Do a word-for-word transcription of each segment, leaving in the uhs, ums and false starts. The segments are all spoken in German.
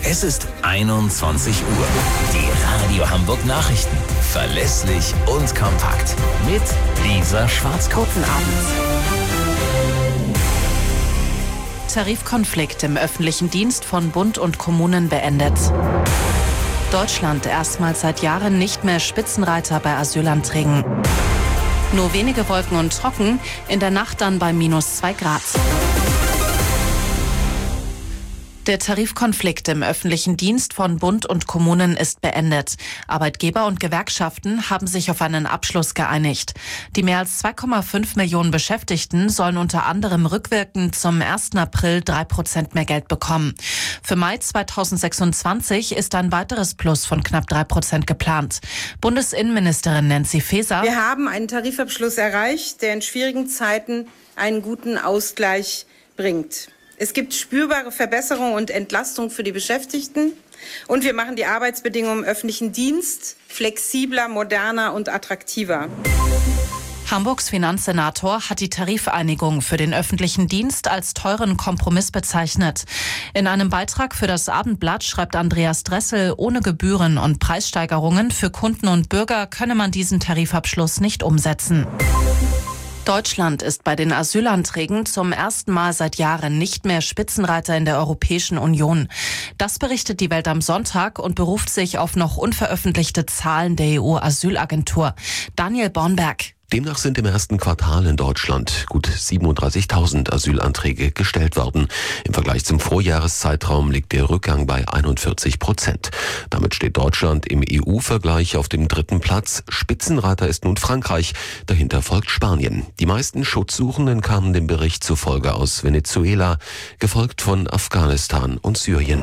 Es ist einundzwanzig Uhr. Die Radio Hamburg Nachrichten. Verlässlich und kompakt. Mit Lisa Schwarzkopf. Guten Abend. Tarifkonflikt im öffentlichen Dienst von Bund und Kommunen beendet. Deutschland erstmals seit Jahren nicht mehr Spitzenreiter bei Asylanträgen. Nur wenige Wolken und trocken, in der Nacht dann bei minus zwei Grad. Der Tarifkonflikt im öffentlichen Dienst von Bund und Kommunen ist beendet. Arbeitgeber und Gewerkschaften haben sich auf einen Abschluss geeinigt. Die mehr als zwei Komma fünf Millionen Beschäftigten sollen unter anderem rückwirkend zum ersten April drei Prozent mehr Geld bekommen. Für Mai zweitausendsechsundzwanzig ist ein weiteres Plus von knapp drei Prozent geplant. Bundesinnenministerin Nancy Faeser: Wir haben einen Tarifabschluss erreicht, der in schwierigen Zeiten einen guten Ausgleich bringt. Es gibt spürbare Verbesserungen und Entlastung für die Beschäftigten. Und wir machen die Arbeitsbedingungen im öffentlichen Dienst flexibler, moderner und attraktiver. Hamburgs Finanzsenator hat die Tarifeinigung für den öffentlichen Dienst als teuren Kompromiss bezeichnet. In einem Beitrag für das Abendblatt schreibt Andreas Dressel, ohne Gebühren und Preissteigerungen für Kunden und Bürger könne man diesen Tarifabschluss nicht umsetzen. Deutschland ist bei den Asylanträgen zum ersten Mal seit Jahren nicht mehr Spitzenreiter in der Europäischen Union. Das berichtet die Welt am Sonntag und beruft sich auf noch unveröffentlichte Zahlen der E U-Asylagentur. Daniel Bornberg. Demnach sind im ersten Quartal in Deutschland gut siebenunddreißigtausend Asylanträge gestellt worden. Im Vergleich zum Vorjahreszeitraum liegt der Rückgang bei einundvierzig Prozent. Damit steht Deutschland im E U-Vergleich auf dem dritten Platz. Spitzenreiter ist nun Frankreich, dahinter folgt Spanien. Die meisten Schutzsuchenden kamen dem Bericht zufolge aus Venezuela, gefolgt von Afghanistan und Syrien.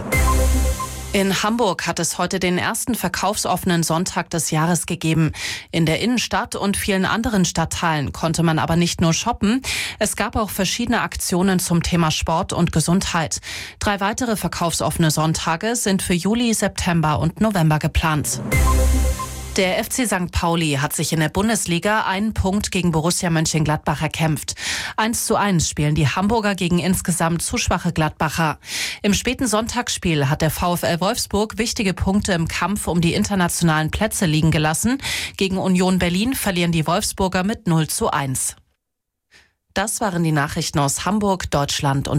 In Hamburg hat es heute den ersten verkaufsoffenen Sonntag des Jahres gegeben. In der Innenstadt und vielen anderen Stadtteilen konnte man aber nicht nur shoppen. Es gab auch verschiedene Aktionen zum Thema Sport und Gesundheit. Drei weitere verkaufsoffene Sonntage sind für Juli, September und November geplant. Der F C Sankt Pauli hat sich in der Bundesliga einen Punkt gegen Borussia Mönchengladbach erkämpft. eins zu eins spielen die Hamburger gegen insgesamt zu schwache Gladbacher. Im späten Sonntagsspiel hat der VfL Wolfsburg wichtige Punkte im Kampf um die internationalen Plätze liegen gelassen. Gegen Union Berlin verlieren die Wolfsburger mit null zu eins. Das waren die Nachrichten aus Hamburg, Deutschland und